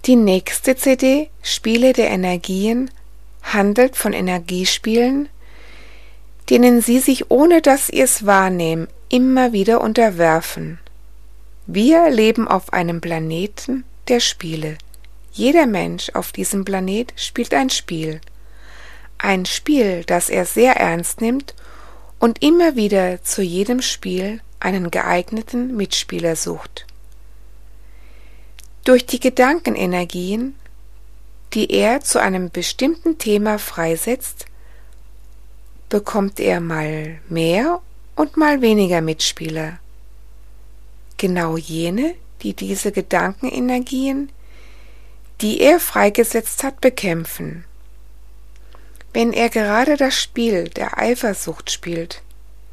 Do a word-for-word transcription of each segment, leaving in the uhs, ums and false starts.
Die nächste C D, Spiele der Energien, handelt von Energiespielen, denen Sie sich, ohne dass Sie es wahrnehmen, immer wieder unterwerfen. Wir leben auf einem Planeten der Spiele. Jeder Mensch auf diesem Planet spielt ein Spiel. Ein Spiel, das er sehr ernst nimmt und immer wieder zu jedem Spiel einen geeigneten Mitspieler sucht. Durch die Gedankenenergien, die er zu einem bestimmten Thema freisetzt, bekommt er mal mehr und mal weniger Mitspieler. Genau jene, die diese Gedankenenergien, die er freigesetzt hat, bekämpfen. Wenn er gerade das Spiel der Eifersucht spielt,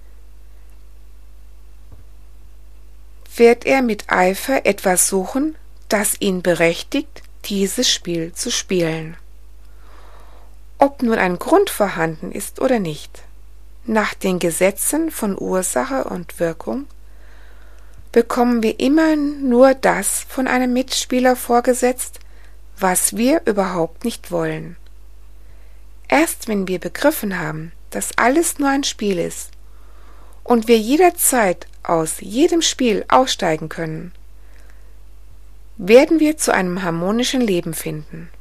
wird er mit Eifer etwas suchen, das ihn berechtigt, dieses Spiel zu spielen. Ob nun ein Grund vorhanden ist oder nicht, nach den Gesetzen von Ursache und Wirkung bekommen wir immer nur das von einem Mitspieler vorgesetzt, was wir überhaupt nicht wollen. Erst wenn wir begriffen haben, dass alles nur ein Spiel ist und wir jederzeit aus jedem Spiel aussteigen können, werden wir zu einem harmonischen Leben finden.